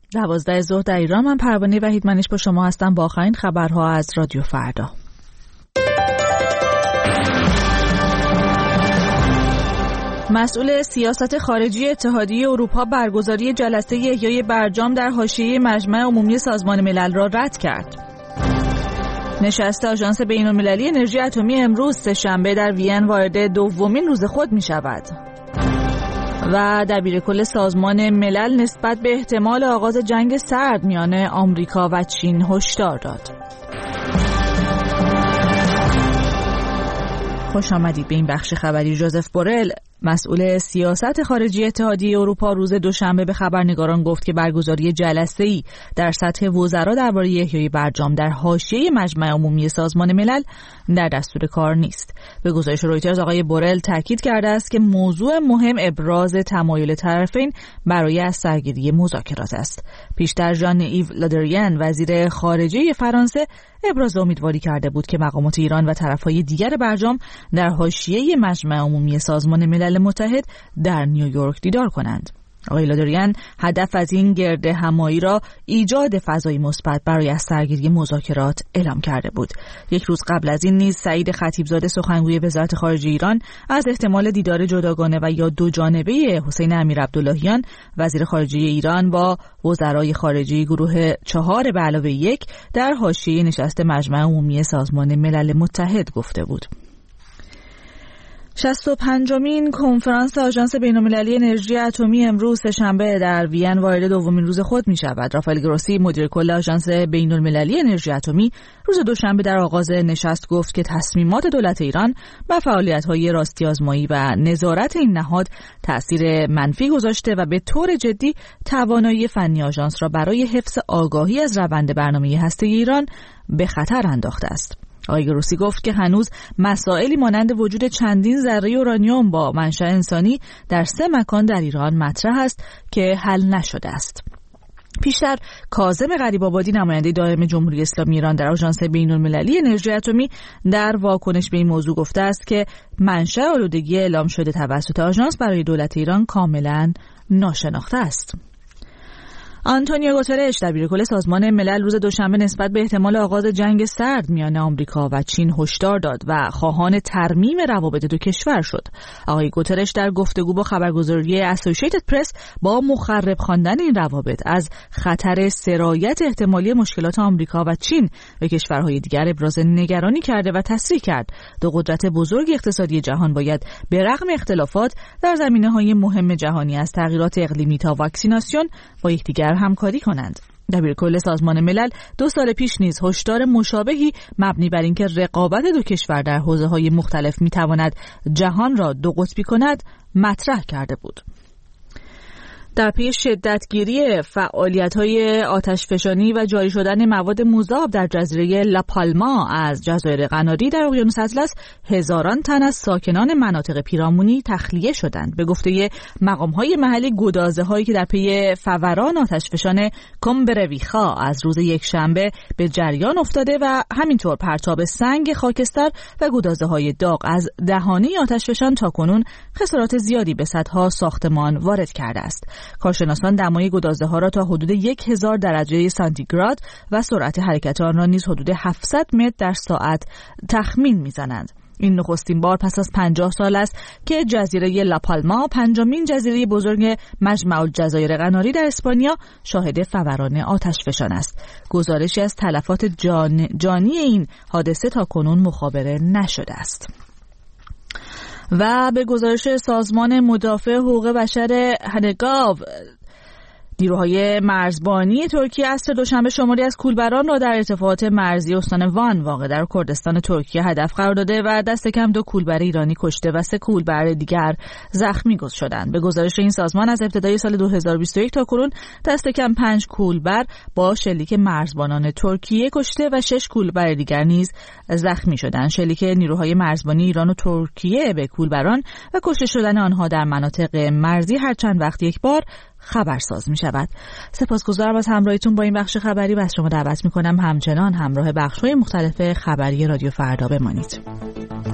12 ظهر در ایران. من پروانه وحیدمنش با شما هستم با آخرین خبرها از رادیو فردا. مسئول سیاست خارجی اتحادیه اروپا برگزاری جلسه احیای برجام در حاشیه مجمع عمومی سازمان ملل را رد کرد. نشست آژانس بین‌المللی انرژی اتمی امروز سه‌شنبه در وین وارد دومین روز خود می شود. و دبیرکل سازمان ملل نسبت به احتمال آغاز جنگ سرد میان آمریکا و چین هشدار داد. خوش آمدید به این بخش خبری. ژوزف بورل، مسئول سیاست خارجی اتحادیه اروپا، روز دوشنبه به خبرنگاران گفت که برگزاری جلسه‌ای در سطح وزرا درباره احیای برجام در حاشیه مجمع عمومی سازمان ملل در دستور کار نیست. به گزارش رویترز آقای بورل تاکید کرده است که موضوع مهم ابراز تمایل طرفین برای از سرگیری مذاکرات است. پیشتر ژان ایو لادریان، وزیر خارجه فرانسه، ابراز امیدواری کرده بود که مقامات ایران و طرفهای دیگر برجام در حاشیه مجمع عمومی سازمان ملل متحد در نیویورک دیدار کنند. آقای لادریان هدف از این گرد همایی را ایجاد فضای مثبت برای از سرگیری مذاکرات اعلام کرده بود. یک روز قبل از این نیز سعید خطیبزاده، سخنگوی وزارت خارجه ایران، از احتمال دیدار جداگانه و یا دو جانبه حسین امیرعبداللهیان، وزیر خارجه ایران، با وزرای خارجه گروه 4+1 در حاشیه نشست مجمع عمومی سازمان ملل متحد گفته بود. 65مین کنفرانس آژانس بین‌المللی انرژی اتمی امروز سه‌شنبه در وین وارد دومین روز خود می شود. رافائل گروسی، مدیر کل آژانس بین‌المللی انرژی اتمی، روز دوشنبه در آغاز نشست گفت که تصمیمات دولت ایران بر فعالیت‌های راستی آزمایی و نظارت این نهاد تأثیر منفی گذاشته و به طور جدی توانایی فنی آژانس را برای حفظ آگاهی از روند برنامه هسته‌ای ایران به خطر انداخته است. آقای گروسی گفت که هنوز مسائلی مانند وجود چندین ذره اورانیوم با منشأ انسانی در 3 مکان در ایران مطرح است که حل نشده است. پیشتر کاظم غریب‌آبادی، نماینده دائم جمهوری اسلامی ایران در آژانس بین‌المللی انرژی اتمی، در واکنش به این موضوع گفته است که منشأ آلودگی اعلام شده توسط آژانس برای دولت ایران کاملا ناشناخته است. آنتونیو گوترش، دبیرکل سازمان ملل، روز دوشنبه نسبت به احتمال آغاز جنگ سرد میان آمریکا و چین هشدار داد و خواهان ترمیم روابط دو کشور شد. آقای گوترش در گفتگو با خبرگزاری اسوسییتد پرس با مخرب خواندن این روابط از خطر سرایت احتمالی مشکلات آمریکا و چین به کشورهای دیگر ابراز نگرانی کرده و تصریح کرد دو قدرت بزرگ اقتصادی جهان باید به رغم اختلافات در زمینه‌های مهم جهانی از تغییرات اقلیمی تا واکسیناسیون با یکدیگر همکاری کنند. دبیرکل سازمان ملل 2 سال پیش نیز هشدار مشابهی مبنی بر اینکه رقابت دو کشور در حوزه‌های مختلف می‌تواند جهان را دو قطبی کند مطرح کرده بود. در پی شدتگیری فعالیت‌های آتشفشانی و جاری شدن مواد مذاب در جزیره لاپالما از جزایر قناری در اقیانوس اطلس، هزاران تن از ساکنان مناطق پیرامونی تخلیه شدند. به گفته مقام‌های محلی، گدازه‌هایی که در پی فوران آتشفشان کومبرویخا از روز یکشنبه به جریان افتاده و همینطور پرتاب سنگ خاکستر و گدازه‌های داغ از دهانه آتشفشان تاکنون خسارات زیادی به صدها ساختمان وارد کرده است. کارشناسان دمای گدازه‌ها را تا حدود 1000 درجه سانتیگراد و سرعت حرکت آن را نیز حدود 700 متر در ساعت تخمین می‌زنند. این نخستین بار پس از 50 سال است که جزیره لاپالما، 5مین جزیره بزرگ مجمع الجزایر قناری در اسپانیا، شاهد فوران آتشفشان است. گزارشی از تلفات جانی این حادثه تاکنون مخابره نشده است. و به گزارش سازمان مدافع حقوق بشر هنگاو، نیروهای مرزبانی ترکیه عصر دوشنبه شماری از کولبران را در ارتفاعات مرزی استان وان واقع در کردستان ترکیه هدف قرار داده و دست کم 2 کولبر ایرانی کشته و 3 کولبر دیگر زخمی شدند. به گزارش این سازمان از ابتدای سال 2021 تا کنون دست کم 5 کولبر با شلیک مرزبانان ترکیه کشته و 6 کولبر دیگر نیز زخمی شدند. شلیک نیروهای مرزبانی ایران و ترکیه به کولبران و کشته شدن آنها در مناطق مرزی هر چند وقت یک بار خبرساز می شود. سپاسگزارم از همراهیتون با این بخش خبری و از شما دعوت می کنم همچنان همراه بخش‌های مختلف خبری رادیو فردا بمانید.